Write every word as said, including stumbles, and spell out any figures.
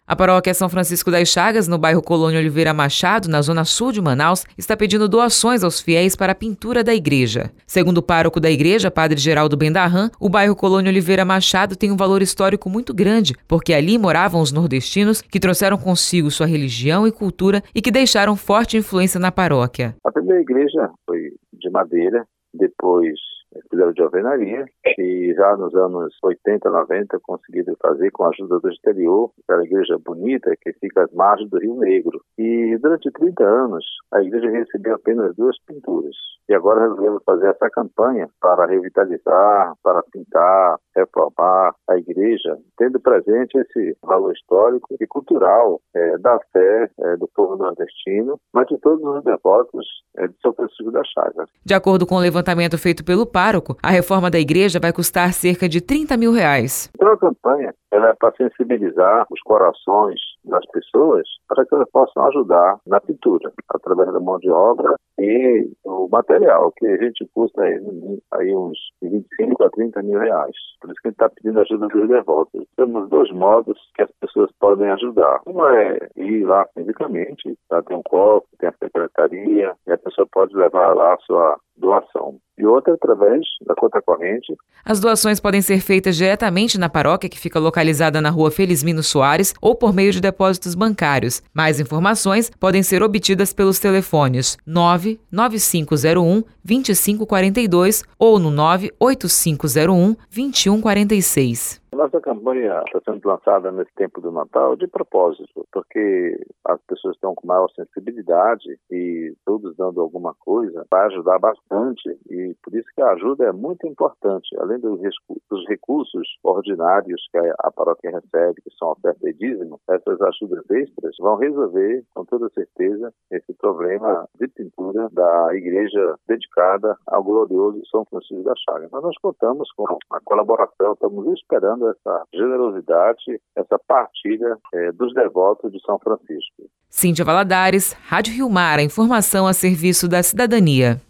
A paróquia São Francisco das Chagas, no bairro Colônia Oliveira Machado, na zona sul de Manaus, está pedindo doações aos fiéis para a pintura da igreja. Segundo o pároco da igreja, padre Geraldo Bendarran, o bairro Colônia Oliveira Machado tem um valor histórico muito grande, porque ali moravam os nordestinos que trouxeram consigo sua religião e cultura e que deixaram forte influência na paróquia. A primeira igreja foi de madeira, depois fizeram de alvenaria e já nos anos oitenta, noventa conseguiram fazer com a ajuda do exterior, aquela igreja bonita que fica às margens do Rio Negro. E durante trinta anos a igreja recebeu apenas duas pinturas. E agora resolvemos fazer essa campanha para revitalizar, para pintar, reformar a igreja, tendo presente esse valor histórico e cultural é, da fé é, do povo nordestino, mas de todos os devotos é, de São Francisco das Chagas. De acordo com o levantamento feito pelo pároco, a reforma da igreja vai custar cerca de trinta mil reais. Então a campanha ela é para sensibilizar os corações das pessoas para que elas possam ajudar na pintura, através da mão de obra e o material, que a gente custa aí, aí uns vinte e cinco a trinta mil reais. Por isso que a gente está pedindo ajuda dos devotos. Temos dois modos que as pessoas podem ajudar. Um é ir lá fisicamente, tá? Tem um copo, tem a secretaria, e a pessoa pode levar lá a sua doação. E outra através da conta corrente. As doações podem ser feitas diretamente na paróquia, que fica localizada na rua Felizmino Soares, ou por meio de depósitos bancários. Mais informações podem ser obtidas pelos telefones nove nove cinco zero um, dois cinco quatro dois ou no nove oito cinco zero um, dois um quatro seis. Nossa campanha está sendo lançada nesse tempo do Natal de propósito, porque as pessoas estão com maior sensibilidade e todos dando alguma coisa vai ajudar bastante, e por isso que a ajuda é muito importante. Além dos recursos ordinários que a paróquia recebe, que são oferta e dízimo, essas ajudas extras vão resolver com toda certeza esse problema de pintura da igreja dedicada ao glorioso São Francisco das Chagas. Mas nós contamos com a colaboração, estamos esperando essa generosidade, essa partilha é, dos devotos de São Francisco. Cíntia Valadares, Rádio Rio Mar, a informação a serviço da cidadania.